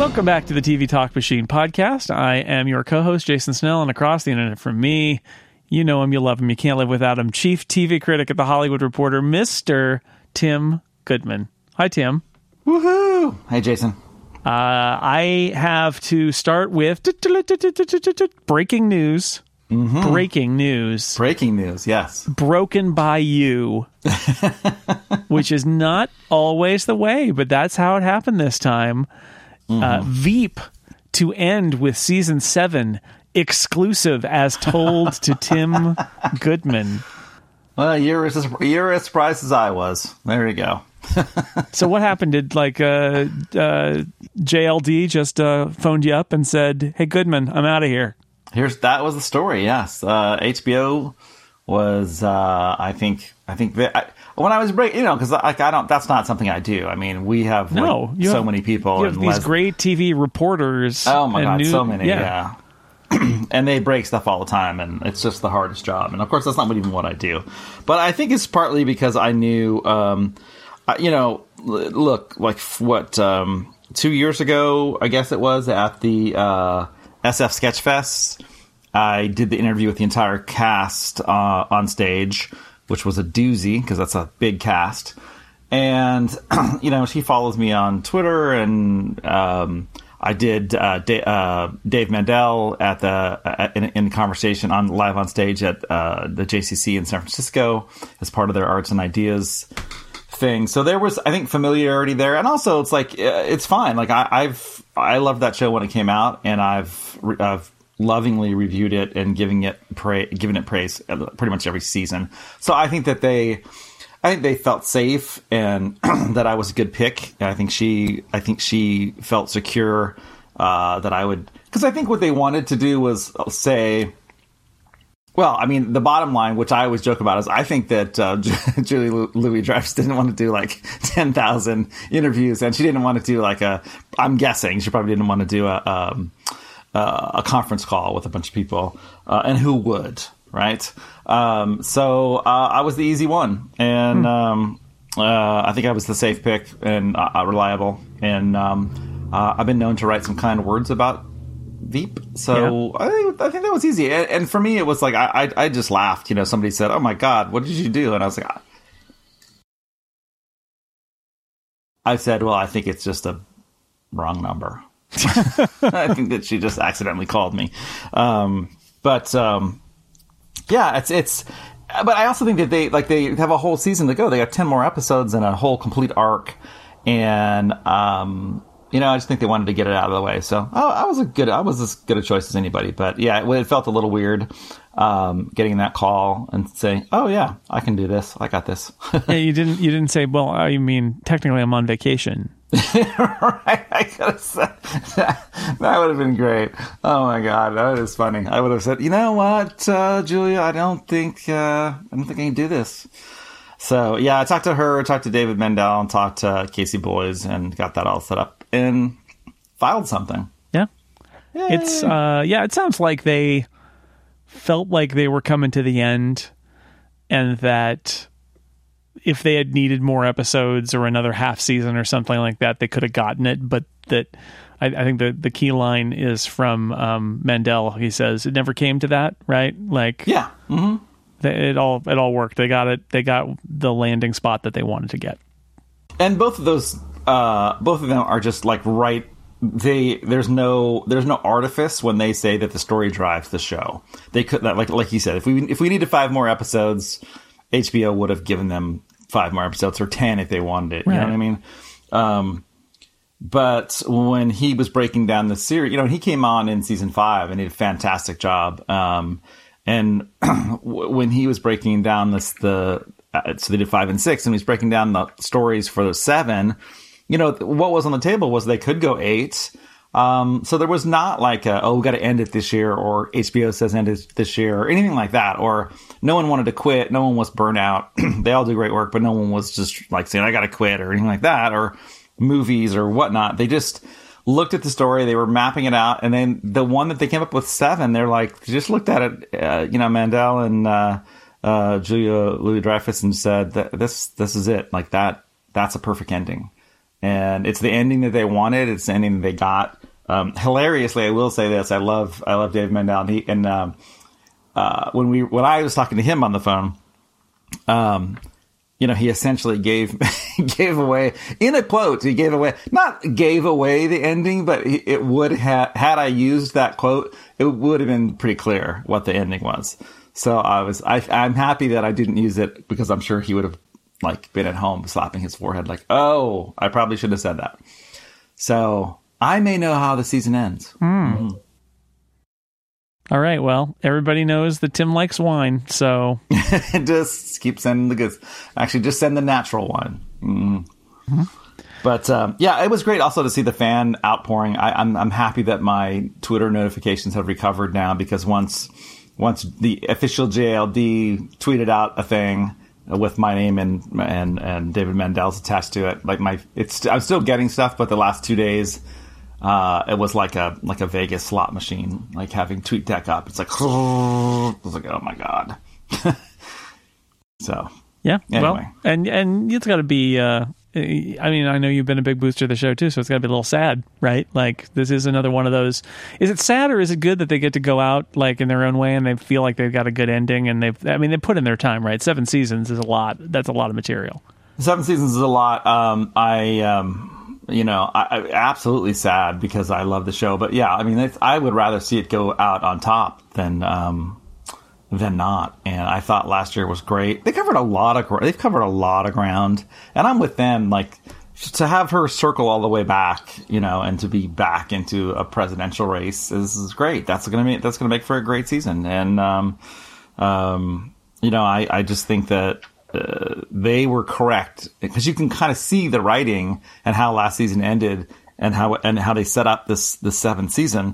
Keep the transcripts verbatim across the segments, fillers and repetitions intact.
Welcome back to the T V Talk Machine podcast. I am your co-host, Jason Snell, and across the internet from me, you know him, you love him, you can't live without him, Chief T V critic at The Hollywood Reporter, Mister Tim Goodman. Hi, Tim. Woohoo! Hey, Jason. Uh, I have to start with breaking news. Mm-hmm. Breaking news. Breaking news, yes. Broken by you. Which is not always the way, but that's how it happened this time. Mm-hmm. Uh, Veep to end with season seven, exclusive as told to Tim Goodman. Well, you're as, you're as surprised as I was. There you go. So what happened? Did like uh, uh, J L D just uh, phoned you up and said, "Hey, Goodman, I'm out of here"? Here's that was the story. Yes, uh, H B O was. Uh, I think. I think that I, when I was break, you know, because like I don't. That's not something I do. I mean, we have no like, so have, many people. You have and these Les- great T V reporters. Oh my god, new, so many. Yeah. yeah. And they break stuff all the time, and it's just the hardest job. And of course, that's not even what I do. But I think it's partly because I knew, um, you know, look, like what um, two years ago, I guess it was at the uh, S F Sketchfest. I did the interview with the entire cast uh, on stage, which was a doozy because that's a big cast. And you know, she follows me on Twitter, and um, I did uh, D- uh, Dave Mandel at the uh, in, in conversation on live on stage at uh, the J C C in San Francisco as part of their Arts and Ideas thing. So there was, I think, familiarity there, and also it's like it's fine. Like I, I've I loved that show when it came out, and I've I've lovingly reviewed it and giving it pra- giving it praise pretty much every season. So I think that they. I think they felt safe and that I was a good pick. I think she, I think she felt secure uh, that I would, because I think what they wanted to do was say, well, I mean, the bottom line, which I always joke about, is I think that uh, Julie Louis-Dreyfus didn't want to do like ten thousand interviews, and she didn't want to do like a. I'm guessing she probably didn't want to do a um, uh, a conference call with a bunch of people, uh, and who would? Right. Um, so uh, I was the easy one. And um, uh, I think I was the safe pick and uh, reliable. And um, uh, I've been known to write some kind words about Veep. So yeah. I, think, I think that was easy. And, and for me, it was like I, I, I just laughed. You know, somebody said, "Oh, my God, what did you do?" And I was like, ah. I said, well, I think it's just a wrong number. I think that she just accidentally called me. Um, but... Um, Yeah, it's it's, but I also think that they like they have a whole season to go. They have ten more episodes and a whole complete arc, and um, you know, I just think they wanted to get it out of the way. So oh, I was a good, I was as good a choice as anybody. But yeah, it, it felt a little weird um, getting that call and saying, "Oh yeah, I can do this. I got this." Yeah, you didn't you didn't say, "Well, I mean, technically, I'm on vacation." Right, I could have said that. That would have been great. Oh my god, that is funny. I would have said, "You know what, uh, Julia? I don't think uh, I don't think I can do this." So yeah, I talked to her, talked to David Mendel, and talked to Casey Boys, and got that all set up and filed something. Yeah, Yay. it's uh, yeah. It sounds like they felt like they were coming to the end, and that if they had needed more episodes or another half season or something like that, they could have gotten it. But that I, I think the, the key line is from um, Mandel. He says it never came to that, right? Like, yeah, mm-hmm. they, it all it all worked. They got it. They got the landing spot that they wanted to get. And both of those, uh, both of them are just like right. They there's no there's no artifice when they say that the story drives the show. They could like like you said, if we if we needed five more episodes, H B O would have given them five more episodes or ten if they wanted it. You right. know what I mean? Um, but when he was breaking down the series, you know, he came on in season five and he did a fantastic job. Um, and when he was breaking down this, the, uh, so they did five and six, and he was breaking down the stories for the seven, you know, what was on the table was they could go eight. Um, so there was not like, a, oh, we got to end it this year, or H B O says end it this year, or anything like that. Or no one wanted to quit. No one was burnt out. They all do great work, but no one was just like saying, I got to quit or anything like that, or movies or whatnot. They just looked at the story. They were mapping it out. And then the one that they came up with seven, they're like, they just looked at it, uh, you know, Mandel and, uh, uh, Julia Louis-Dreyfus and said that this, this is it. Like that, that's a perfect ending. and it's the ending that they wanted. It's the ending that they got. Um, hilariously, I will say this: I love I love Dave Mendel, and he and um, uh, when we when I was talking to him on the phone, um, you know, he essentially gave gave away in a quote. He gave away not gave away the ending, but he, it would have had I used that quote, it would have been pretty clear what the ending was. So I was I, I'm happy that I didn't use it, because I'm sure he would have like been at home slapping his forehead like, oh, I probably should have said that. So I may know how the season ends. Mm. Mm-hmm. All right. Well, everybody knows that Tim likes wine, so just keep sending the goods. Actually, just send the natural wine. Mm. Mm-hmm. But um, yeah, it was great also to see the fan outpouring. I, I'm I'm happy that my Twitter notifications have recovered now, because once once the official J L D tweeted out a thing with my name and and and David Mendel's attached to it, like my it's I'm still getting stuff, but the last two days. Uh, it was like a like a Vegas slot machine, like having TweetDeck up. It's like, I was like, oh my god. So yeah, anyway. Well, and and it's got to be. Uh, I mean, I know you've been a big booster of the show too, so it's got to be a little sad, right? Like this is another one of those. Is it sad, or is it good that they get to go out like in their own way and they feel like they've got a good ending, and they've? I mean, they put in their time, right? Seven seasons is a lot. That's a lot of material. Seven seasons is a lot. Um, I. Um, You know, I, I absolutely sad, because I love the show. But yeah, I mean, it's, I would rather see it go out on top than um, than not. And I thought last year was great. They covered a lot of they've covered a lot of ground, and I'm with them. Like to have her circle all the way back, you know, and to be back into a presidential race is, is great. That's gonna make that's gonna make for a great season. And um, um, you know, I, I just think that. Uh, they were correct, because you can kind of see the writing and how last season ended, and how and how they set up this this seventh season.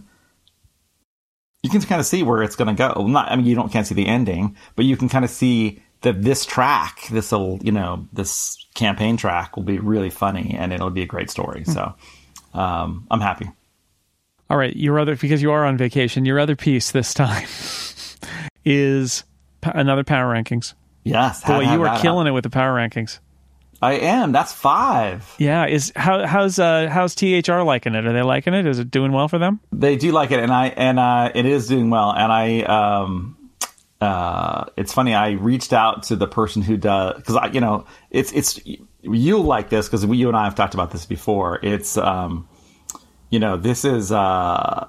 You can kind of see where it's going to go. Not, I mean, you don't can't see the ending, but you can kind of see that this track, this will, you know, this campaign track will be really funny, and it'll be a great story. Mm-hmm. So, um, I'm happy. All right, your other because you are on vacation. Your other piece this time is another Power Rankings. Yes, boy, you are killing it with the Power Rankings. I am. That's five. Yeah, is how how's uh how's T H R liking it? Are they liking it? Is it doing well for them? They do like it, and I and uh, it is doing well. And I um uh it's funny. I reached out to the person who does, because I you know it's it's you'll like this, because you and I have talked about this before. It's um you know this is uh.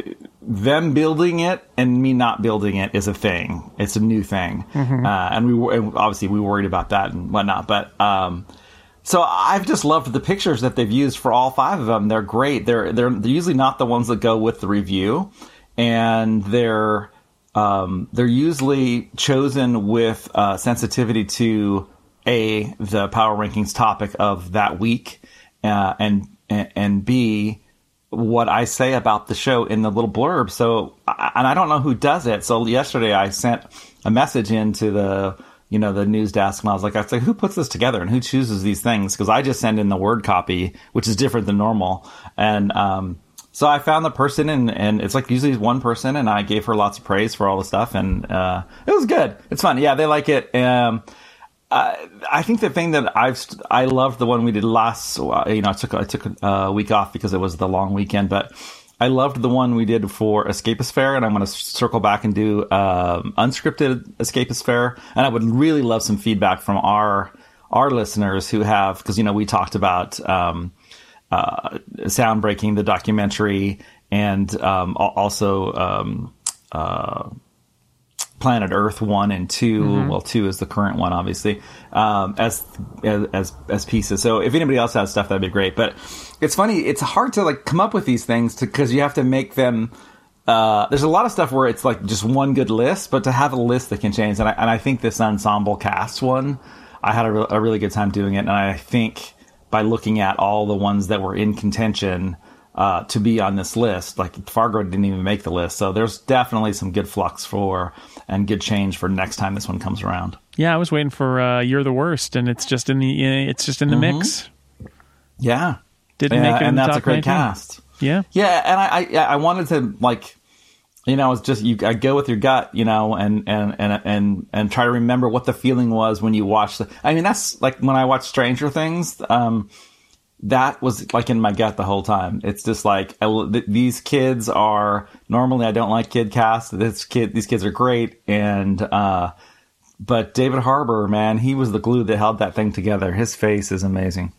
them building it and me not building it is a thing. It's a new thing. Mm-hmm. Uh, and we were, and obviously we worried about that and whatnot. But, um, so I've just loved the pictures that they've used for all five of them. They're great. They're, they're, they're usually not the ones that go with the review, and they're, um, they're usually chosen with, uh, sensitivity to A, the Power Rankings topic of that week, uh, and, and, and B, what I say about the show in the little blurb. So, and I don't know who does it. So yesterday I sent a message into the, you know, the news desk, and I was like, I was like, who puts this together and who chooses these things? Because I just send in the word copy, which is different than normal. And um, so I found the person, and, and it's like usually one person, and I gave her lots of praise for all the stuff, and uh, it was good. It's fun. Yeah, they like it. Um, Uh, I think the thing that I've st- I loved the one we did last. Uh, you know, I took I took a week off because it was the long weekend, but I loved the one we did for Escapisphere, and I'm going to circle back and do um, unscripted Escapisphere, and I would really love some feedback from our our listeners who have, because you know we talked about um, uh, Soundbreaking, the documentary, and um, also. Um, uh, Planet Earth one and two. Mm-hmm. Well, two is the current one, obviously, um, as, as, as pieces. So if anybody else has stuff, that'd be great. But it's funny. It's hard to like come up with these things because you have to make them, uh, there's a lot of stuff where it's like just one good list, but to have a list that can change. And I, and I think this ensemble cast one, I had a, re- a really good time doing it. And I think by looking at all the ones that were in contention, Uh, to be on this list, like Fargo didn't even make the list, so there's definitely some good flux for and good change for next time this one comes around. Yeah, I was waiting for uh, You're the Worst, and it's just in the it's just in the mm-hmm. mix. Yeah, didn't yeah, make it, and in the that's top a great nineteen. cast. Yeah, yeah, and I, I I wanted to like, you know, it's just you I go with your gut, you know, and and and and and try to remember what the feeling was when you watched the. I mean, that's like when I watched Stranger Things. Um, that was like in my gut the whole time. It's just like I, th- these kids are normally I don't like kid cast. This kid, these kids are great, and uh, but David Harbour, man, he was the glue that held that thing together. His face is amazing.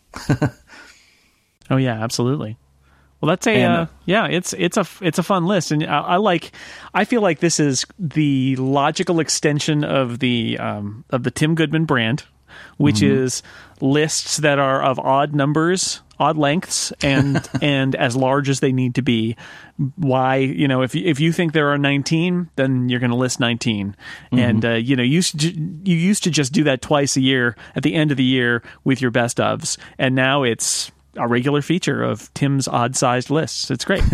Oh yeah, absolutely. Well, that's a And, uh, yeah. It's it's a it's a fun list, and I, I like. I feel like this is the logical extension of the um, of the Tim Goodman brand, which mm-hmm. is lists that are of odd numbers, odd lengths, and and as large as they need to be. Why, you know, if you, if you think there are nineteen, then you're going to list nineteen. Mm-hmm. And uh, you know, you used to, you used to just do that twice a year at the end of the year with your best ofs, and now it's a regular feature of Tim's odd-sized lists. It's great.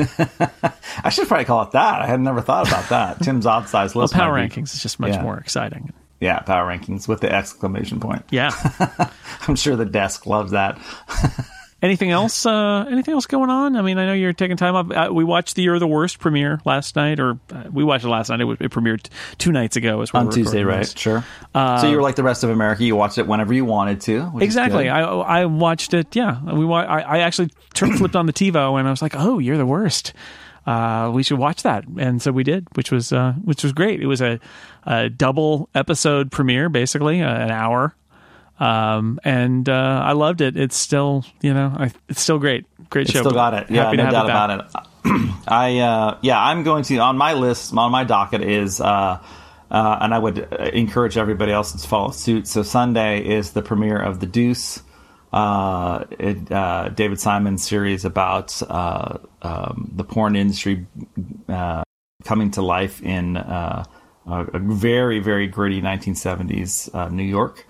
I should probably call it that. I had never thought about that. Tim's odd-sized list. Well, Power Rankings is just much yeah. more exciting. Yeah, Power Rankings with the exclamation point. Yeah. I'm sure the desk loves that. Anything else? Uh, anything else going on? I mean, I know you're taking time off. Uh, we watched the You're the Worst premiere last night, or uh, we watched it last night. It, was, it premiered two nights ago. As well on Tuesday, right? This. Sure. Uh, so you were like the rest of America. You watched it whenever you wanted to. Exactly. I I watched it. Yeah, we. I, I actually turned, flipped on the TiVo, and I was like, "Oh, You're the Worst. Uh, we should watch that." And so we did, which was uh, which was great. It was a, a double episode premiere, basically uh, an hour. Um, and, uh, I loved it. It's still, you know, I, it's still great. Great it's show. Still got it. Yeah, Happy no doubt it about it. I, uh, yeah, I'm going to, on my list, on my docket is, uh, uh, and I would encourage everybody else to follow suit. So Sunday is the premiere of The Deuce, uh, it, uh, David Simon's series about, uh, um, the porn industry, uh, coming to life in, uh, a very, very gritty nineteen seventies, uh, New York.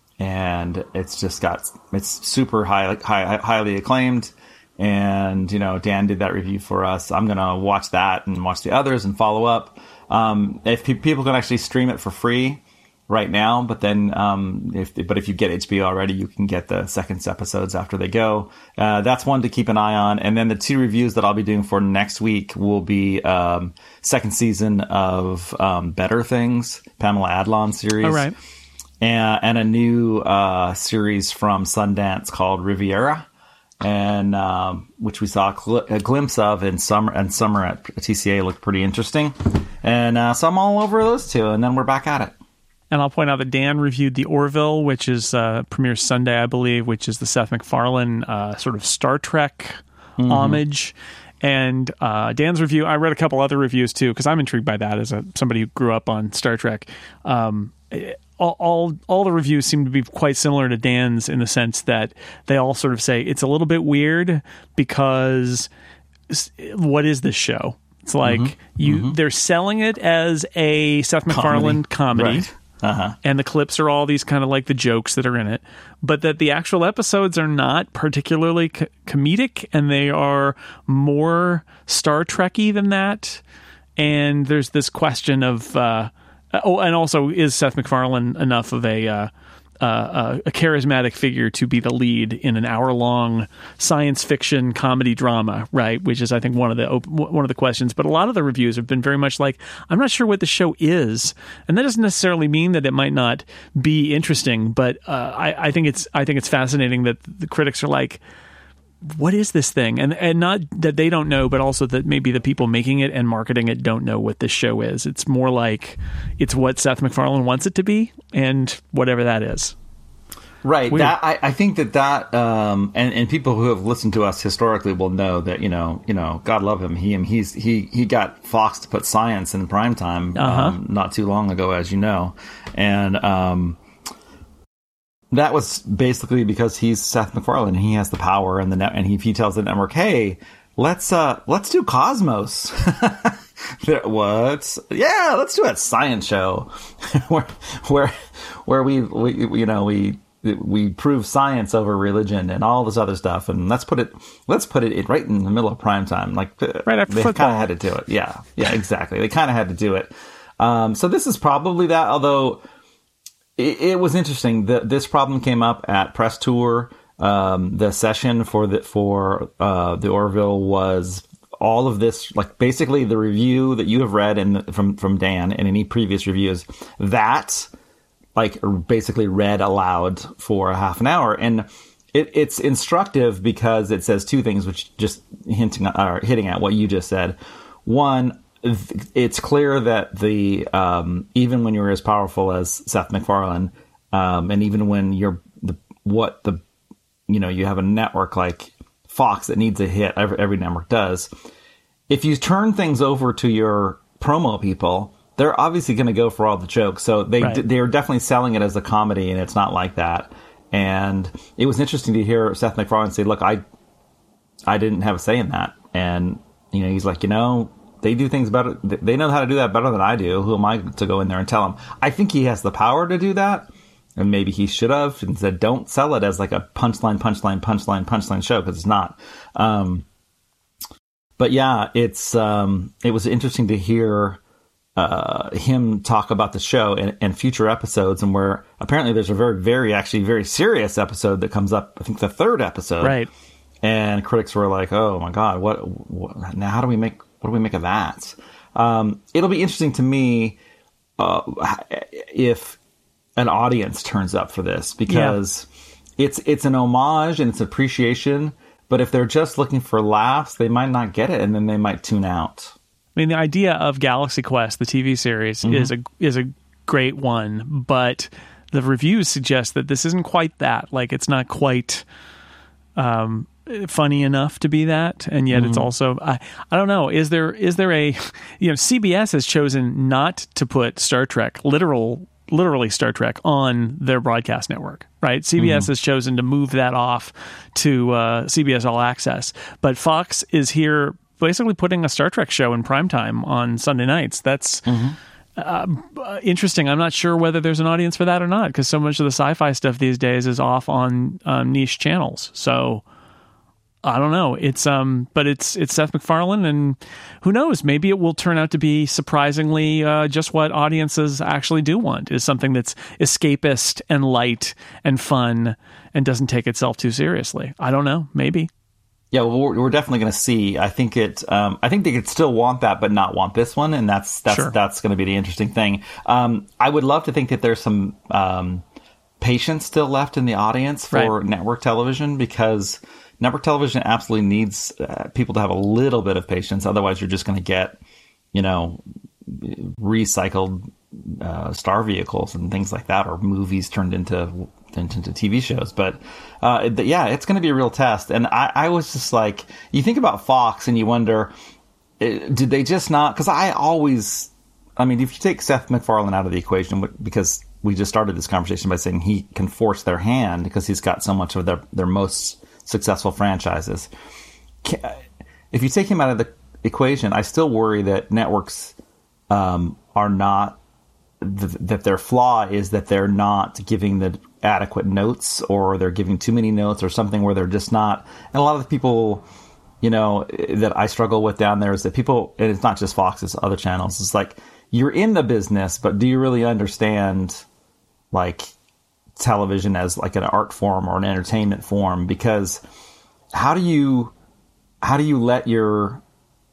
And it's just got, it's super high, high, highly acclaimed. And, you know, Dan did that review for us. I'm going to watch that and watch the others and follow up. Um, if pe- people can actually stream it for free right now, but then, um, if, but if you get H B O already, you can get the second episodes after they go. Uh, that's one to keep an eye on. And then the two reviews that I'll be doing for next week will be, um, second season of, um, Better Things, Pamela Adlon series. All right. And, and a new uh, series from Sundance called Riviera, and um, which we saw a, cl- a glimpse of in summer. And summer at T C A looked pretty interesting. And uh, so I'm all over those two, and then we're back at it. And I'll point out that Dan reviewed The Orville, which is uh, premieres Sunday, I believe, which is the Seth MacFarlane uh, sort of Star Trek mm-hmm. homage. And uh, Dan's review, I read a couple other reviews too, because I'm intrigued by that as a somebody who grew up on Star Trek. Um, all, all all the reviews seem to be quite similar to Dan's in the sense that they all sort of say it's a little bit weird because what is this show? It's like mm-hmm. you mm-hmm. they're selling it as a Seth MacFarlane comedy. comedy. Right. Uh-huh. And the clips are all these kind of like the jokes that are in it, but that the actual episodes are not particularly co- comedic, and they are more Star Trek-y than that. And there's this question of, uh, oh, and also, is Seth MacFarlane enough of a uh, uh, a charismatic figure to be the lead in an hour-long science fiction comedy drama, right? Which is, I think, one of the op- one of the questions. But a lot of the reviews have been very much like, I'm not sure what the show is, and that doesn't necessarily mean that it might not be interesting. But uh, I, I think it's I think it's fascinating that the critics are like, what is this thing? And and not that they don't know, but also that maybe the people making it and marketing it don't know what this show is. It's more like it's what Seth MacFarlane wants it to be, and whatever that is. Right. That I, I think that that um, and and people who have listened to us historically will know that you know you know God love him he he's he he got Fox to put science in primetime uh-huh. um, not too long ago, as you know, and. Um, That was basically because he's Seth MacFarlane and he has the power and the net, and he, he tells the network, "Hey, let's uh, let's do Cosmos." What? Yeah, let's do a science show where where where we, we you know we we prove science over religion and all this other stuff, and let's put it let's put it right in the middle of prime time, like right after they football. Kind of had to do it. Yeah, yeah, exactly. They kind of had to do it. Um, so this is probably that, although. It, it was interesting. The, this problem came up at press tour. Um, the session for the for uh, the Orville was all of this, like basically the review that you have read and from from Dan and any previous reviews. That like basically read aloud for a half an hour, and it, it's instructive because it says two things, which just hinting or hitting at what you just said. One, it's clear that the um, even when you're as powerful as Seth MacFarlane, um, and even when you're the what the you know you have a network like Fox that needs a hit, every, every network does. If you turn things over to your promo people, they're obviously going to go for all the jokes. So they right. they're definitely selling it as a comedy, and it's not like that. And it was interesting to hear Seth MacFarlane say, "Look, I I didn't have a say in that," and you know he's like, you know. They do things better. They know how to do that better than I do. Who am I to go in there and tell them? I think he has the power to do that. And maybe he should have and said, don't sell it as like a punchline, punchline, punchline, punchline show, because it's not. Um, but yeah, it's um, it was interesting to hear uh, him talk about the show and, and future episodes, and where apparently there's a very, very, actually very serious episode that comes up, I think the third episode. Right. And critics were like, oh my God, what, what now how do we make What do we make of that? Um, it'll be interesting to me uh, if an audience turns up for this, because yeah. it's it's an homage and it's appreciation. But if they're just looking for laughs, they might not get it, and then they might tune out. I mean, the idea of Galaxy Quest, the T V series, mm-hmm. is a is a great one, but the reviews suggest that this isn't quite that. Like, it's not quite Um, funny enough to be that, and yet mm-hmm. it's also I, I don't know, is there is there a you know C B S has chosen not to put Star Trek, literal literally Star Trek, on their broadcast network, right? C B S mm-hmm. has chosen to move that off to uh, C B S All Access, but Fox is here basically putting a Star Trek show in primetime on Sunday nights. That's mm-hmm. uh, interesting. I'm not sure whether there's an audience for that or not, because so much of the sci-fi stuff these days is off on um, niche channels. So I don't know. It's um, but it's it's Seth MacFarlane, and who knows? Maybe it will turn out to be surprisingly uh, just what audiences actually do want, is something that's escapist and light and fun and doesn't take itself too seriously. I don't know. Maybe. Yeah, well, we're, we're definitely going to see. I think it. Um, I think they could still want that, but not want this one, and that's that's sure. that's going to be the interesting thing. Um, I would love to think that there's some um, patience still left in the audience for right. network television, because network television absolutely needs uh, people to have a little bit of patience. Otherwise, you're just going to get, you know, recycled uh, star vehicles and things like that, or movies turned into into T V shows. But uh, yeah, it's going to be a real test. And I, I was just like, you think about Fox and you wonder, did they just not? Because I always, I mean, if you take Seth MacFarlane out of the equation, because we just started this conversation by saying he can force their hand because he's got so much of their their most successful franchises. If you take him out of the equation, I still worry that networks um, are not, th- that their flaw is that they're not giving the adequate notes, or they're giving too many notes, or something where they're just not. And a lot of the people, you know, that I struggle with down there is that people, and it's not just Fox, it's other channels. It's like, you're in the business, but do you really understand, like, television as like an art form or an entertainment form? Because how do you how do you let your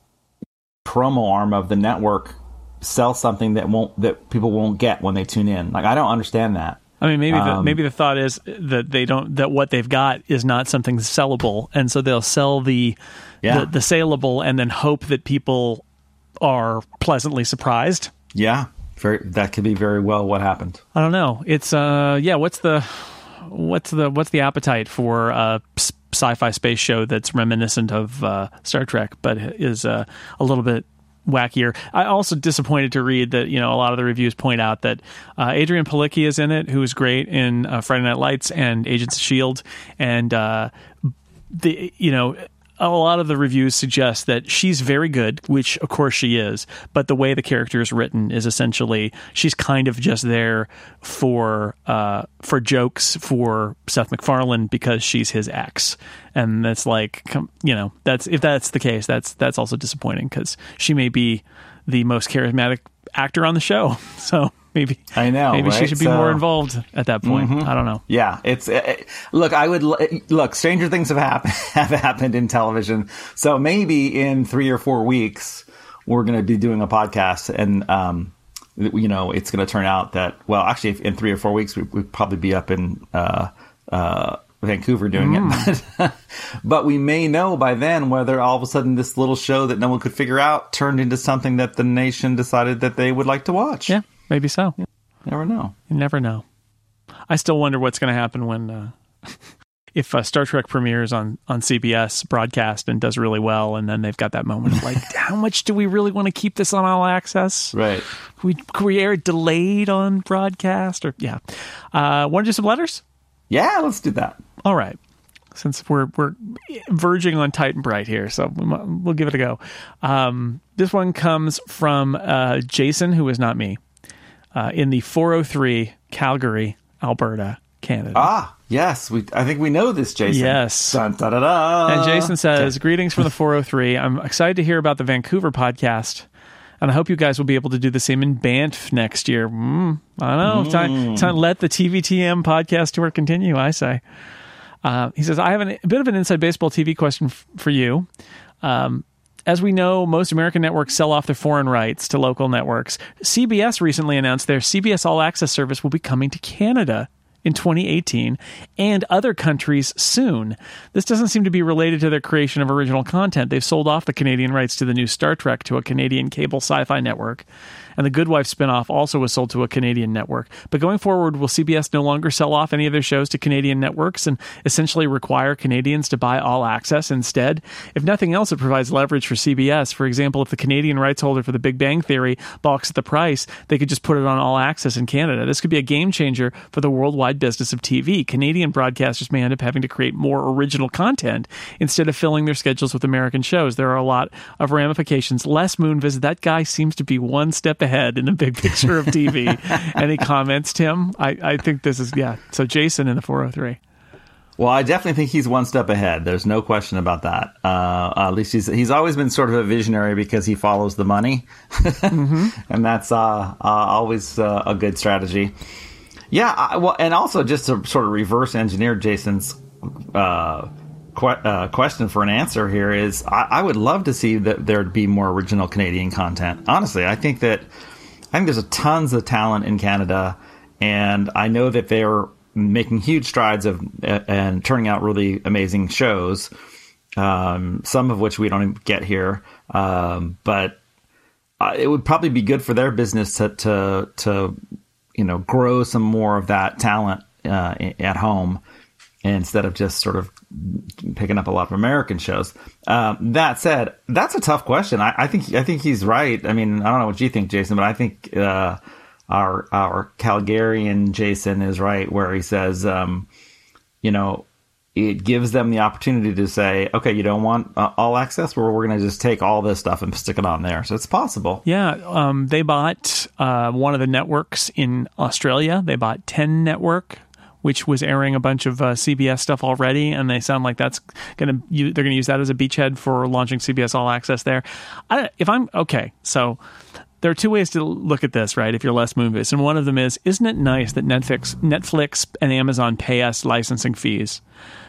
promo arm of the network sell something that won't that people won't get when they tune in? Like, I don't understand that. I mean, maybe the, um, maybe the thought is that they don't that what they've got is not something sellable, and so they'll sell the yeah. the, the saleable and then hope that people are pleasantly surprised. Yeah. Very, that could be very well what happened. I don't know. It's uh, yeah. What's the what's the what's the appetite for a sci-fi space show that's reminiscent of uh, Star Trek, but is uh, a little bit wackier? I also disappointed to read that, you know, a lot of the reviews point out that uh, Adrian Palicki is in it, who is great in uh, Friday Night Lights and Agents of S H I E L D, and uh, the you know. A lot of the reviews suggest that she's very good, which of course she is, but the way the character is written is essentially she's kind of just there for uh, for jokes for Seth MacFarlane because she's his ex, and that's like, you know, that's if that's the case, that's that's also disappointing, because she may be the most charismatic actor on the show, so. Maybe I know. Maybe right? she should be so, more involved at that point. Mm-hmm. I don't know. Yeah, it's it, look. I would look. Stranger things have happened have happened in television. So maybe in three or four weeks we're going to be doing a podcast, and um, you know, it's going to turn out that, well, actually, in three or four weeks we would probably be up in uh, uh, Vancouver doing mm. it. But we may know by then whether all of a sudden this little show that no one could figure out turned into something that the nation decided that they would like to watch. Yeah, maybe so. You never know. You never know. I still wonder what's going to happen when... Uh... If uh, Star Trek premieres on, on C B S broadcast and does really well, and then they've got that moment of like, how much do we really want to keep this on All Access? Right. Could we, could we air it delayed on broadcast? Or yeah. Uh, want to do some letters? Yeah, let's do that. All right. Since we're we're verging on tight and bright here, so we might, we'll give it a go. Um, this one comes from uh, Jason, who is not me, uh, in the four oh three, Calgary, Alberta, Canada. Ah, yes. We. I think we know this, Jason. Yes. Dun, da, da, da. And Jason says, okay. Greetings from the four oh three. I'm excited to hear about the Vancouver podcast, and I hope you guys will be able to do the same in Banff next year. Mm, I don't know. Mm. Time, time let the T V T M podcast tour continue, I say. Uh, he says, I have an, a bit of an inside baseball T V question f- for you. Um, As we know, most American networks sell off their foreign rights to local networks. C B S recently announced their C B S All Access service will be coming to Canada in twenty eighteen and other countries soon. This doesn't seem to be related to their creation of original content. They've sold off the Canadian rights to the new Star Trek to a Canadian cable sci-fi network, and the Good Wife spinoff also was sold to a Canadian network. But going forward, will C B S no longer sell off any of their shows to Canadian networks and essentially require Canadians to buy All Access instead? If nothing else, it provides leverage for C B S. For example, if the Canadian rights holder for The Big Bang Theory balks at the price, they could just put it on All Access in Canada. This could be a game changer for the worldwide business of T V. Canadian broadcasters may end up having to create more original content instead of filling their schedules with American shows. There are a lot of ramifications. Les Moonves, that guy seems to be one step ahead in the big picture of T V. Any comments, Tim? I, I think this is, yeah. So Jason in the four oh three. Well, I definitely think he's one step ahead. There's no question about that. Uh, at least he's he's always been sort of a visionary because he follows the money. mm-hmm. And that's uh, uh, always uh, a good strategy. Yeah, I, well, and also just to sort of reverse engineer Jason's uh, que- uh, question for an answer here is, I, I would love to see that there'd be more original Canadian content. Honestly, I think that I think there's a tons of talent in Canada, and I know that they're making huge strides of uh, and turning out really amazing shows. Um, some of which we don't even get here, um, but uh, it would probably be good for their business to to to. you know, grow some more of that talent uh, at home instead of just sort of picking up a lot of American shows. Um, that said, that's a tough question. I, I think I think he's right. I mean, I don't know what you think, Jason, but I think uh, our our Calgarian Jason is right where he says, um, you know, it gives them the opportunity to say, okay, you don't want uh, All Access? Well, we're going to just take all this stuff and stick it on there. So it's possible. Yeah. Um, they bought uh, one of the networks in Australia. They bought ten Network, which was airing a bunch of uh, C B S stuff already. And they sound like that's going to, they're going to use that as a beachhead for launching C B S All Access there. I, if I'm, okay, so there are two ways to look at this, right? If you're Les Moonves. And one of them is, isn't it nice that Netflix, Netflix and Amazon pay us licensing fees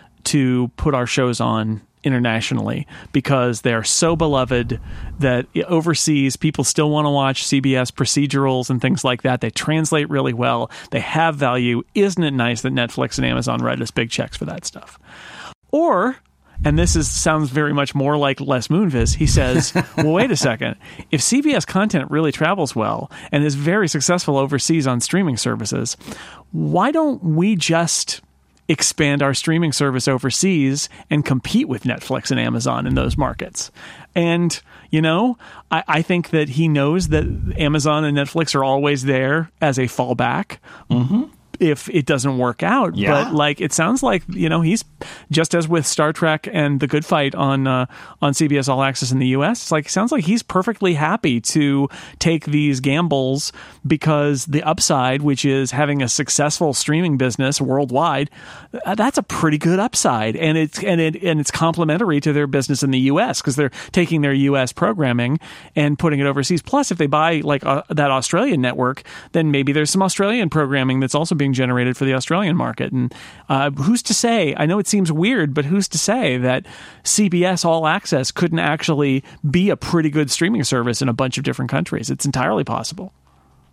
to put our shows on internationally because they're so beloved that overseas people still want to watch C B S procedurals and things like that. They translate really well. They have value. Isn't it nice that Netflix and Amazon write us big checks for that stuff? Or, and this is sounds very much more like Les Moonves, he says, well, wait a second. If C B S content really travels well and is very successful overseas on streaming services, why don't we just expand our streaming service overseas and compete with Netflix and Amazon in those markets? And, you know, I, I think that he knows that Amazon and Netflix are always there as a fallback. Mm-hmm. If it doesn't work out. Yeah. But like it sounds like, you know, he's just as with Star Trek and The Good Fight on uh, on C B S All Access in the U S. It's like it sounds like he's perfectly happy to take these gambles because the upside, which is having a successful streaming business worldwide, that's a pretty good upside, and it's and it and it's complementary to their business in the U S because they're taking their U S programming and putting it overseas. Plus, if they buy like uh, that Australian network, then maybe there's some Australian programming that's also being generated for the Australian market. And uh, who's to say, I know it seems weird, but who's to say that C B S All Access couldn't actually be a pretty good streaming service in a bunch of different countries? It's entirely possible.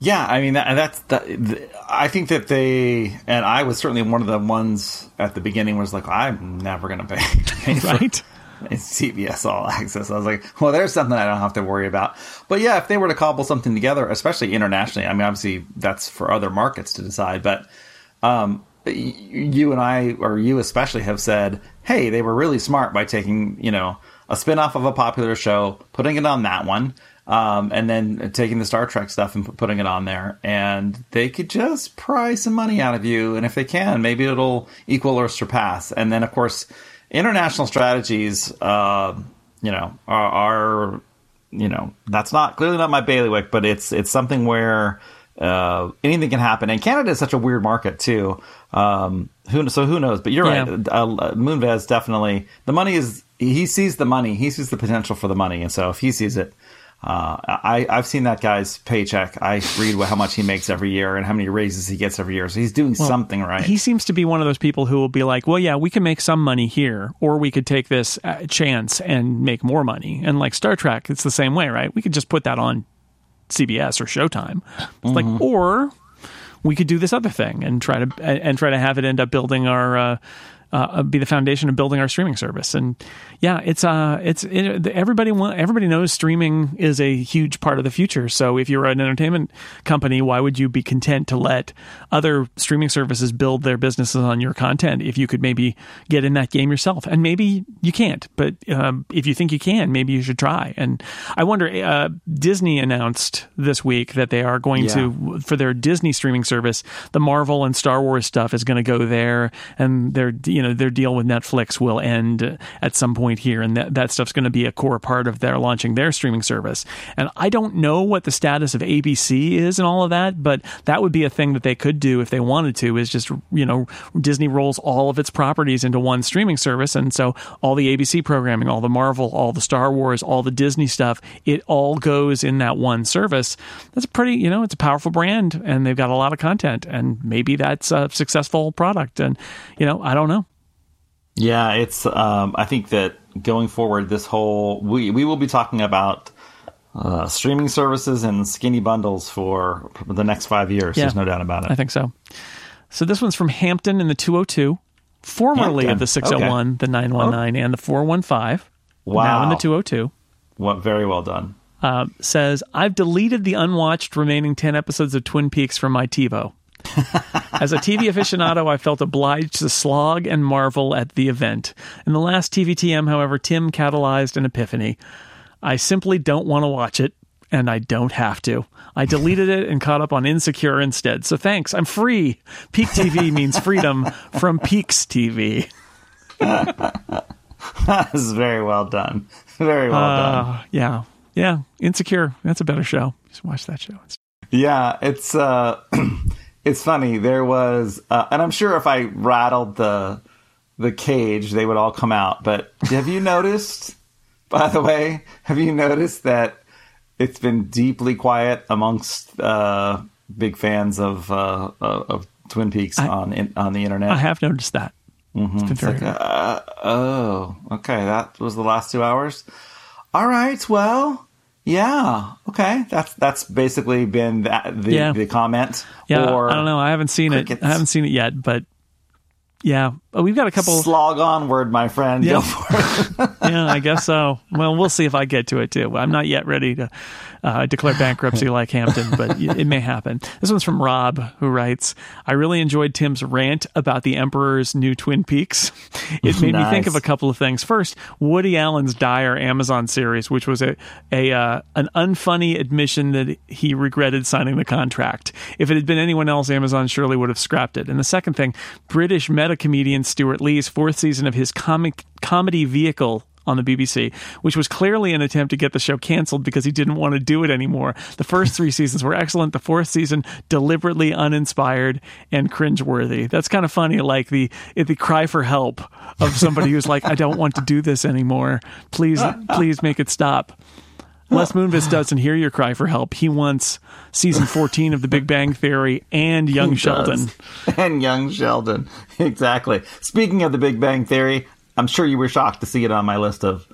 Yeah, I mean that, that's that. I think that they, and I was certainly one of the ones at the beginning was like, I'm never going to pay, pay for right. C B S All Access. I was like, well, there's something I don't have to worry about. But yeah, if they were to cobble something together, especially internationally, I mean, obviously that's for other markets to decide. But um, you and I, or you especially, have said, hey, they were really smart by taking, you know, a spinoff of a popular show, putting it on that one. Um, and then taking the Star Trek stuff and putting it on there, and they could just pry some money out of you. And if they can, maybe it'll equal or surpass. And then, of course, international strategies, uh, you know, are, are, you know, that's not clearly not my bailiwick, but it's it's something where uh, anything can happen. And Canada is such a weird market too. Um, who so who knows? But you're yeah. right. Uh, Moonves definitely, the money is, he sees the money, he sees the potential for the money, and so if he sees it. Uh, I, I've seen that guy's paycheck. I read how much he makes every year and how many raises he gets every year. So he's doing well, something right. He seems to be one of those people who will be like, well, yeah, we can make some money here, or we could take this uh, chance and make more money. And like Star Trek, it's the same way, right? We could just put that on C B S or Showtime. It's mm-hmm. like, or we could do this other thing and try to and try to have it end up building our uh, uh, be the foundation of building our streaming service. And yeah, it's uh, it's it, everybody want, everybody knows streaming is a huge part of the future. So if you're an entertainment company, why would you be content to let other streaming services build their businesses on your content if you could maybe get in that game yourself? And maybe you can't, but um, if you think you can, maybe you should try. And I wonder, uh, Disney announced this week that they are going yeah. to, for their Disney streaming service, the Marvel and Star Wars stuff is going to go there, and their you know their deal with Netflix will end at some point here, and that, that stuff's going to be a core part of their launching their streaming service. And I don't know what the status of A B C is and all of that, but that would be a thing that they could do if they wanted to, is just, you know, Disney rolls all of its properties into one streaming service, and so all the A B C programming, all the Marvel, all the Star Wars, all the Disney stuff, it all goes in that one service. That's a pretty, you know, it's a powerful brand, and they've got a lot of content, and maybe that's a successful product. And, you know, I don't know. Yeah, it's. Um, I think that going forward, this whole we we will be talking about uh, streaming services and skinny bundles for the next five years. Yeah, there's no doubt about it. I think so. So this one's from Hampton in the two oh two, formerly Hampton. Of the six oh one, okay. The nine one nine, oh. and the four one five. Wow. Now in the two oh two. Well, very well done. Uh, says, I've deleted the unwatched remaining ten episodes of Twin Peaks from my TiVo. As a T V aficionado, I felt obliged to slog and marvel at the event. In the last T V T M, however, Tim catalyzed an epiphany. I simply don't want to watch it, and I don't have to. I deleted it and caught up on Insecure instead. So thanks, I'm free. Peak T V means freedom from Peaks T V. That is very well done. Very well uh, done. Yeah. Yeah. Insecure. That's a better show. Just watch that show. Yeah, it's... Uh... It's funny. There was, uh, and I'm sure if I rattled the the cage, they would all come out. But have you noticed, by the way, have you noticed that it's been deeply quiet amongst uh, big fans of uh, of Twin Peaks I, on in, on the internet? I have noticed that. Mm-hmm. It's been very it's like, uh, oh, okay. That was the last two hours. All right. Well. Yeah. Okay. That's that's basically been that, the yeah. the comment. Yeah. Or I don't know. I haven't seen crickets. it. I haven't seen it yet, but yeah, we've got a couple. Slog onward, my friend. Yeah. Go for it. Yeah, I guess so. Well, we'll see if I get to it too. I'm not yet ready to uh, declare bankruptcy like Hampton, but it may happen. This one's from Rob, who writes, I really enjoyed Tim's rant about the Emperor's New Twin Peaks. It made nice. me think of a couple of things. First, Woody Allen's dire Amazon series, which was a, a uh, an unfunny admission that he regretted signing the contract. If it had been anyone else, Amazon surely would have scrapped it. And the second thing, British meta comedian Stuart Lee's fourth season of his comic comedy vehicle on the B B C, which was clearly an attempt to get the show canceled because he didn't want to do it anymore. The first three seasons were excellent. The fourth season, deliberately uninspired and cringeworthy. That's kind of funny, like the the cry for help of somebody who's like, I don't want to do this anymore. Please, please make it stop. Les Moonves doesn't hear your cry for help. He wants season fourteen of The Big Bang Theory and Young he Sheldon. Does. And Young Sheldon. Exactly. Speaking of The Big Bang Theory, I'm sure you were shocked to see it on my list of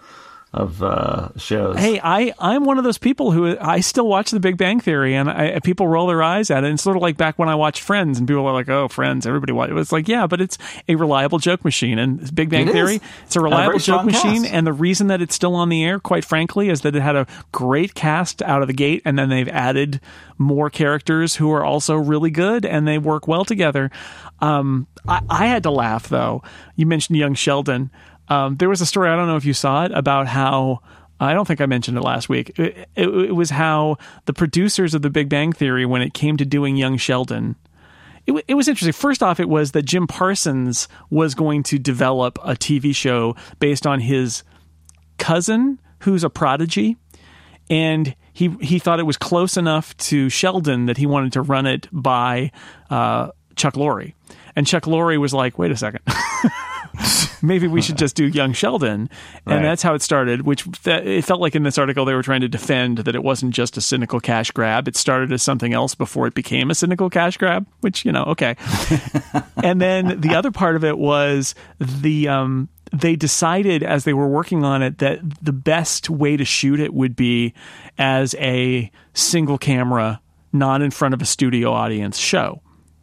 of uh, shows. Hey, I, I'm one of those people who I still watch The Big Bang Theory, and I, people roll their eyes at it. And it's sort of like back when I watched Friends, and people are like, "Oh, Friends, everybody watch it." It's like, yeah, but it's a reliable joke machine, and Big Bang It Theory, is. it's a reliable A very joke strong machine. cast. And the reason that it's still on the air, quite frankly, is that it had a great cast out of the gate, and then they've added more characters who are also really good, and they work well together. Um, I, I had to laugh though. You mentioned Young Sheldon. Um, there was a story, I don't know if you saw it, about how, I don't think I mentioned it last week. It, it, it was how the producers of The Big Bang Theory, when it came to doing Young Sheldon, it, it was interesting. First off, it was that Jim Parsons was going to develop a T V show based on his cousin, who's a prodigy. And he, he thought it was close enough to Sheldon that he wanted to run it by uh, Chuck Lorre. And Chuck Lorre was like, wait a second. Maybe we should just do Young Sheldon. And Right. that's how it started, which th- it felt like in this article they were trying to defend that it wasn't just a cynical cash grab. It started as something else before it became a cynical cash grab, which, you know, okay. And then the other part of it was the um, they decided as they were working on it that the best way to shoot it would be as a single camera, not in front of a studio audience show.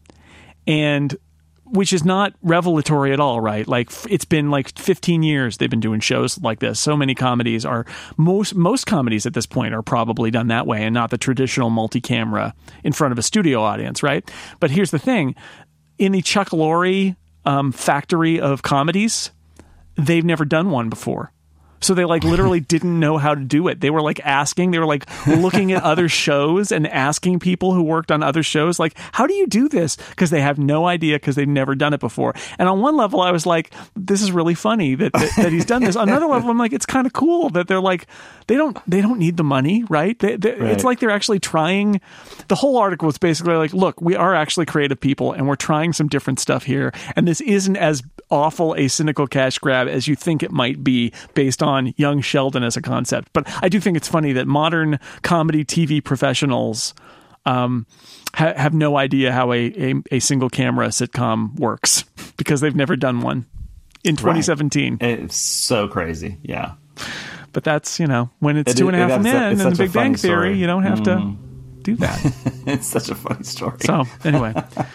And which is not revelatory at all, right? Like, it's been like fifteen years they've been doing shows like this. So many comedies are, most most comedies at this point are probably done that way and not the traditional multi-camera in front of a studio audience, right? But here's the thing. In the Chuck Lorre um, factory of comedies, they've never done one before. So they like literally didn't know how to do it. They were like asking, they were like looking at other shows and asking people who worked on other shows, like, how do you do this? Because they have no idea because they've never done it before. And on one level, I was like, this is really funny that, that, that he's done this. On another level, I'm like, it's kind of cool that they're like, they don't, they don't need the money, right? They, they, Right. It's like they're actually trying. The whole article was basically like, look, we are actually creative people and we're trying some different stuff here. And this isn't as awful a cynical cash grab as you think it might be based on Young Sheldon as a concept. But I do think it's funny that modern comedy T V professionals um, ha- have no idea how a, a, a single camera sitcom works because they've never done one in twenty seventeen. Right. It's so crazy. Yeah. But that's, you know, when it's It two is- and a half that's a- men it's in the such a Big Bang funny Theory, story. you don't have to do that. It's such a funny story. So anyway,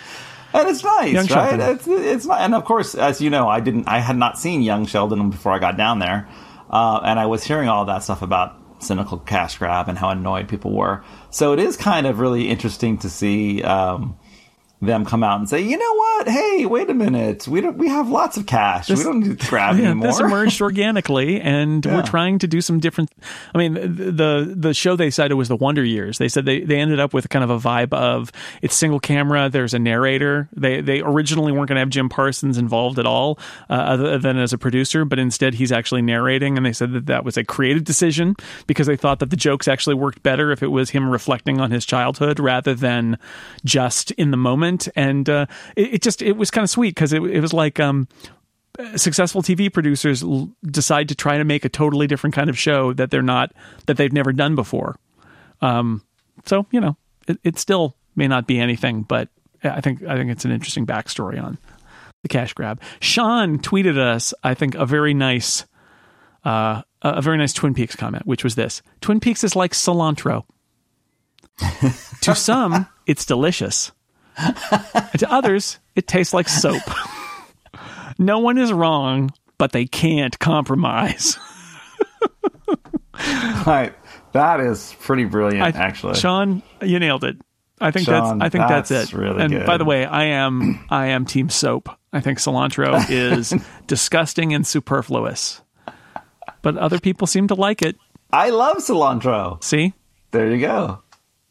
And it's nice, Young right? Sheldon. It's, it's not, and of course, as you know, I didn't, I had not seen Young Sheldon before I got down there, uh, and I was hearing all that stuff about cynical cash grab and how annoyed people were. So it is kind of really interesting to see um, them come out and say, you know what? Hey, wait a minute, we don't, we have lots of cash. This- we don't need to grab yeah, anymore. this emerged organically, and Yeah. we're trying to do some different. I mean, the, the the show they cited was the Wonder Years. They said they, they ended up with kind of a vibe of it's single camera. There's a narrator. They they originally weren't going to have Jim Parsons involved at all, uh, other than as a producer, but instead he's actually narrating. And they said that that was a creative decision because they thought that the jokes actually worked better if it was him reflecting on his childhood rather than just in the moment. And uh, it, it just it was kind of sweet because it, it was like um, successful T V producers l- decide to try to make a totally different kind of show that they're not that they've never done before. Um, so you know, it, it still may not be anything, but I think I think it's an interesting backstory on the cash grab. Sean tweeted us, I think, a very nice, uh, a very nice Twin Peaks comment, which was this: Twin Peaks is like cilantro. To some, it's delicious. And to others, it tastes like soap. No one is wrong, but they can't compromise. Right. That is pretty brilliant, I, actually. Sean, you nailed it. I think Sean, that's I think that's, that's it. really and good. by the way, I am I am team soap. I think cilantro is disgusting and superfluous. But other people seem to like it. I love cilantro. See? There you go.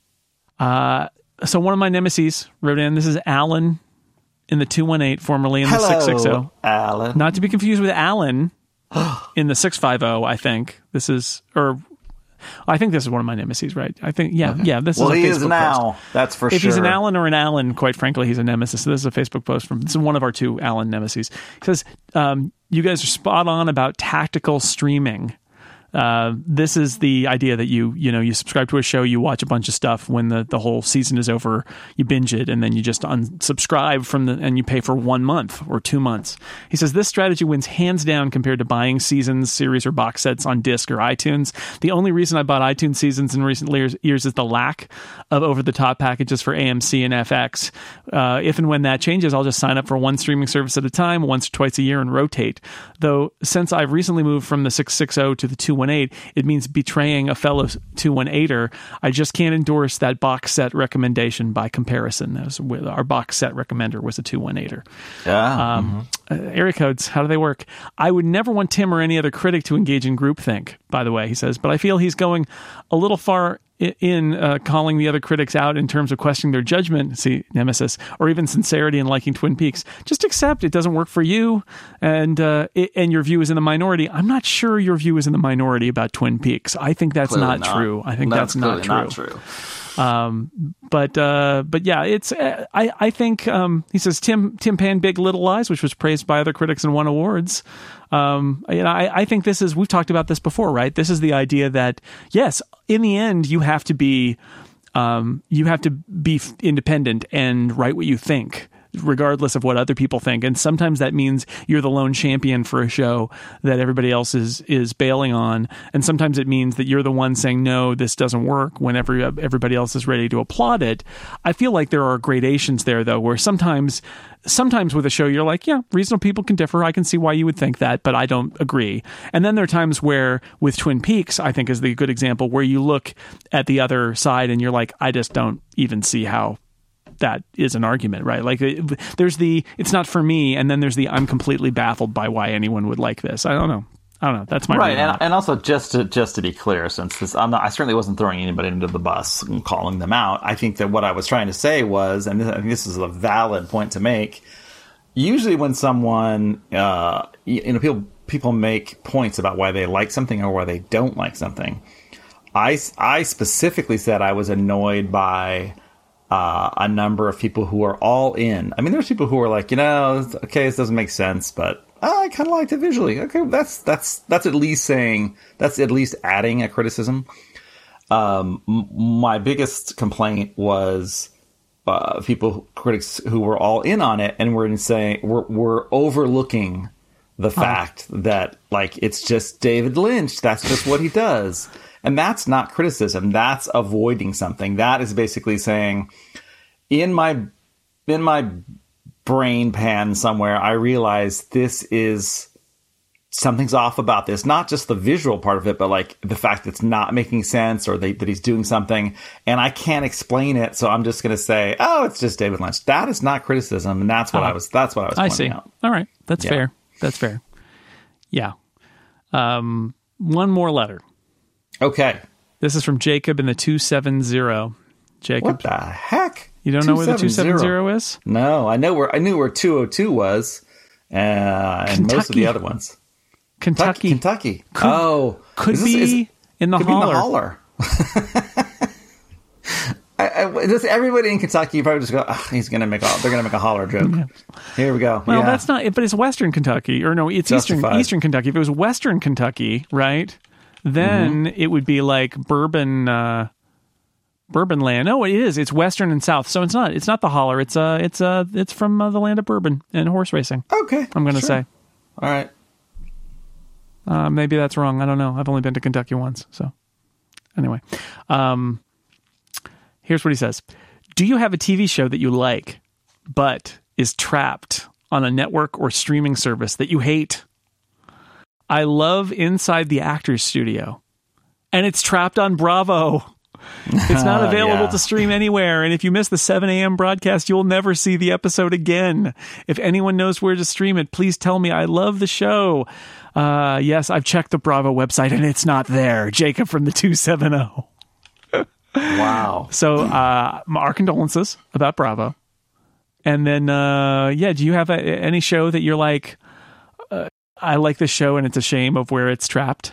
So one of my nemesis wrote in, this is Alan in the two one eight, formerly in the Hello, six sixty. Alan. Not to be confused with Alan in the six fifty, I think. This is, or I think this is one of my nemesis, right? I think, yeah, yeah, this Well, is a he Facebook is now. post. That's for If sure. he's an Alan or an Alan, quite frankly, he's a nemesis. So this is a Facebook post from, this is one of our two Alan nemesis. He says, um, you guys are spot on about tactical streaming. Uh, this is the idea that you, you know, you subscribe to a show, you watch a bunch of stuff. When the, the whole season is over, you binge it, and then you just unsubscribe from the, and you pay for one month or two months. He says this strategy wins hands down compared to buying seasons, series, or box sets on disc or iTunes. The only reason I bought iTunes seasons in recent years, years is the lack of over-the-top packages for A M C and F X. Uh, if and when that changes, I'll just sign up for one streaming service at a time, once or twice a year, and rotate. Though, since I've recently moved from the six sixty to the two eighteen, it means betraying a fellow two eighteen-er. I just can't endorse that box set recommendation by comparison. As with our box set recommender was a two eighteen-er. Yeah. Um, mm-hmm. uh, area codes, how do they work? I would never want Tim or any other critic to engage in groupthink, by the way, he says, but I feel he's going a little far in uh, calling the other critics out in terms of questioning their judgment, see, Nemesis, or even sincerity in liking Twin Peaks. Just accept it doesn't work for you, and uh, it, and your view is in the minority. I'm not sure your view is in the minority about Twin Peaks. I think that's not, not true. I think no, that's not true. Not true. Um, but uh, but yeah, it's uh, I I think um, he says Tim Tim panned Big Little Lies, which was praised by other critics and won awards. Um, you know, I, I think this is, we've talked about this before, right? This is the idea that, yes, in the end, you have to be, um, you have to be independent and write what you think, regardless of what other people think. And sometimes that means you're the lone champion for a show that everybody else is, is bailing on. And sometimes it means that you're the one saying, no, this doesn't work, whenever everybody else is ready to applaud it. I feel like there are gradations there, though, where sometimes, sometimes with a show, you're like, yeah, reasonable people can differ. I can see why you would think that, but I don't agree. And then there are times where, with Twin Peaks, I think is the good example, where you look at the other side and you're like, I just don't even see how that is an argument, right? Like there's the, it's not for me. And then there's the, I'm completely baffled by why anyone would like this. I don't know. I don't know. That's my right. And, and also just to, just to be clear, since this, I'm not, I certainly wasn't throwing anybody into the bus and calling them out. I think that what I was trying to say was, and this, I think this is a valid point to make. Usually when someone, uh, you know, people, people make points about why they like something or why they don't like something. I, I specifically said I was annoyed by, Uh, a number of people who are all in. I mean, there's people who are like, you know, okay, this doesn't make sense, but oh, I kind of liked it visually. Okay, that's that's that's at least saying, that's at least adding a criticism. Um, m- my biggest complaint was uh, people, critics who were all in on it and were saying we're, we're overlooking the fact oh. that like it's just David Lynch. That's just what he does. And that's not criticism. That's avoiding something. That is basically saying, in my in my brain pan somewhere, I realize this is something's off about this. Not just the visual part of it, but like the fact that it's not making sense, or they, that he's doing something, and I can't explain it. So I'm just going to say, oh, it's just David Lynch. That is not criticism, and that's what uh, I was. That's what I was. I pointing see. out. All right, that's yeah. fair. That's fair. Yeah. Um, one more letter. Okay. This is from Jacob in the two seventy. Jacob. What the heck? You don't know where the two seventy is? No, I know where I knew where two oh two was, uh, and Kentucky. most of the other ones. Kentucky. Kentucky. Could, oh. Could is be this, is, in the could holler. Be in the holler. I, I, just everybody in Kentucky probably just go, oh, he's going to make a, they're going to make a holler joke. Yeah. Here we go. Well, yeah. that's not, but it's Western Kentucky, or no, it's Justified. Eastern Eastern Kentucky. If it was Western Kentucky, right? Then mm-hmm. it would be like bourbon, uh, bourbon land. No, it is. It's Western and South. So it's not, it's not the holler. It's, uh, it's, uh, it's from uh, the land of bourbon and horse racing. Okay. I'm going to sure. say. All right. Uh, maybe that's wrong. I don't know. I've only been to Kentucky once. So anyway, um, here's what he says. Do you have a T V show that you like, but is trapped on a network or streaming service that you hate? I love Inside the Actors Studio, and it's trapped on Bravo. It's not available yeah. to stream anywhere, and if you miss the seven a.m. broadcast, you'll never see the episode again. If anyone knows where to stream it, please tell me. I love the show. Uh, yes, I've checked the Bravo website, and it's not there. Jacob from the two seventy. Wow. So uh, our condolences about Bravo. And then, uh, yeah, do you have a, any show that you're like, uh, I like this show and it's a shame of where it's trapped?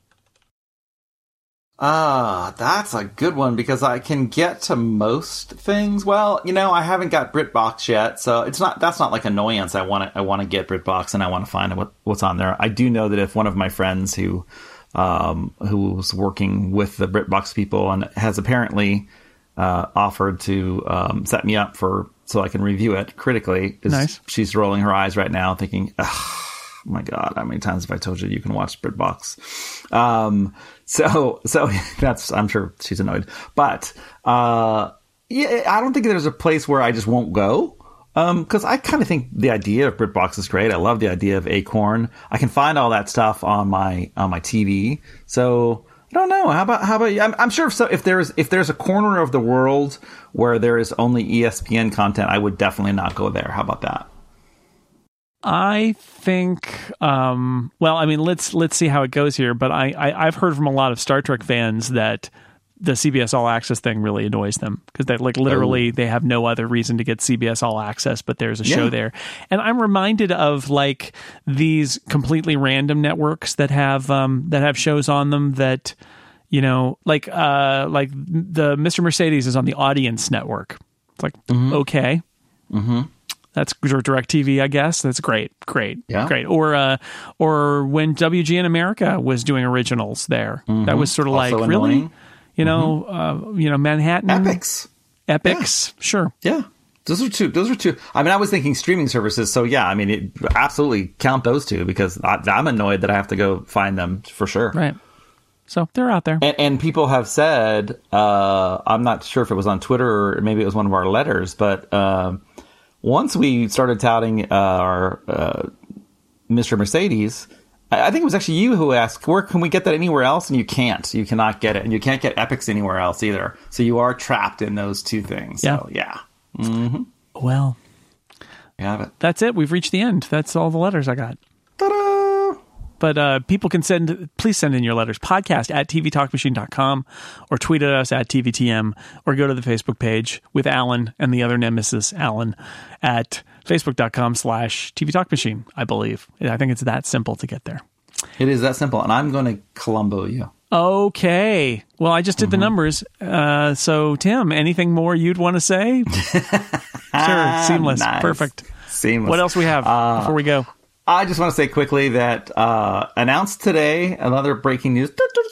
Ah, that's a good one, because I can get to most things. Well, you know, I haven't got BritBox yet, so it's not, that's not like annoyance. I want to, I want to get BritBox and I want to find what, what's on there. I do know that if one of my friends who um, who's working with the BritBox people and has apparently uh, offered to um, set me up for so I can review it critically. Nice. She's rolling her eyes right now, thinking, "Oh my God, how many times have I told you you can watch BritBox?" Um, so, so that's I'm sure she's annoyed, but uh, yeah, I don't think there's a place where I just won't go. Because um, I kind of think the idea of BritBox is great. I love the idea of Acorn. I can find all that stuff on my on my T V. So I don't know. How about how about you? I'm, I'm sure if, so, if there's if there's a corner of the world where there is only E S P N content, I would definitely not go there. How about that? I think. Um, well, I mean, let's let's see how it goes here. But I, I I've heard from a lot of Star Trek fans that the C B S All Access thing really annoys them because they like literally oh. they have no other reason to get C B S All Access, but there's a yeah. show there. And I'm reminded of like these completely random networks that have um, that have shows on them that, you know, like uh, like the Mister Mercedes is on the Audience Network. It's like, mm-hmm. okay. Mm-hmm. That's DirecTV, I guess. That's great. Great. Yeah. Great. Or uh, or when W G N America was doing originals there. Mm-hmm. That was sort of also like, annoying. Really? You know, mm-hmm. uh, you know, Manhattan. Epics. Epics. Yeah. Sure. Yeah. Those are two. Those are two. I mean, I was thinking streaming services. So, yeah, I mean, it, absolutely count those two because I, I'm annoyed that I have to go find them for sure. Right. So they're out there. And, and people have said, uh, I'm not sure if it was on Twitter or maybe it was one of our letters, but uh, once we started touting uh, our uh, Mister Mercedes, I think it was actually you who asked, where can we get that anywhere else? And you can't. You cannot get it. And you can't get Epics anywhere else either. So you are trapped in those two things. Yeah. So, yeah. Mm-hmm. Well, you have it. That's it. We've reached the end. That's all the letters I got. Ta-da! But uh, people can send, please send in your letters. Podcast at t v talk machine dot com or tweet at us at T V T M or go to the Facebook page with Alan and the other nemesis, Alan, at facebook.com slash TV Talk Machine, I believe. I think it's that simple to get there. It is that simple. And I'm going to Columbo you. Okay. Well, I just did mm-hmm. the numbers. Uh, so, Tim, anything more you'd want to say? Sure. Seamless. Nice. Perfect. Seamless. What else we have uh, before we go? I just want to say quickly that uh, announced today, another breaking news,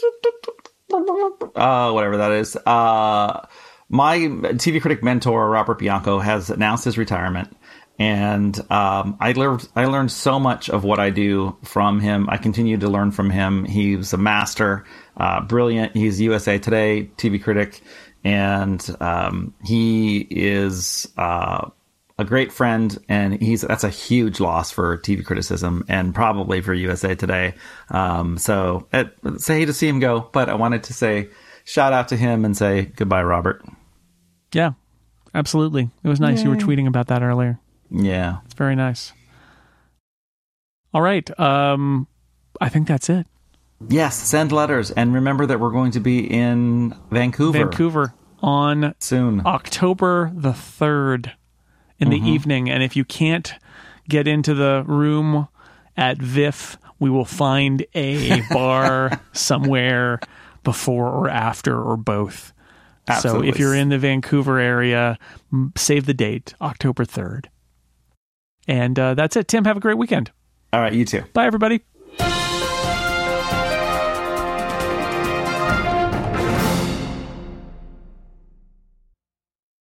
uh, whatever that is. Uh, my T V critic mentor, Robert Bianco, has announced his retirement. And um, I learned I learned so much of what I do from him. I continue to learn from him. He's a master, uh, brilliant. He's U S A Today T V critic, and um, he is uh, a great friend. And he's that's a huge loss for T V criticism and probably for U S A Today. Um, so it, say hey to see him go, but I wanted to say shout out to him and say goodbye, Robert. Yeah, absolutely. It was nice. Yay. You were tweeting about that earlier. Yeah. It's very nice. All right. Um, I think that's it. Yes. Send letters. And remember that we're going to be in Vancouver. Vancouver on soon. October the third in mm-hmm. the evening. And if you can't get into the room at V I F, we will find a bar somewhere before or after or both. Absolutely. So if you're in the Vancouver area, save the date, October third. And uh, that's it. Tim, have a great weekend. All right, you too. Bye, everybody.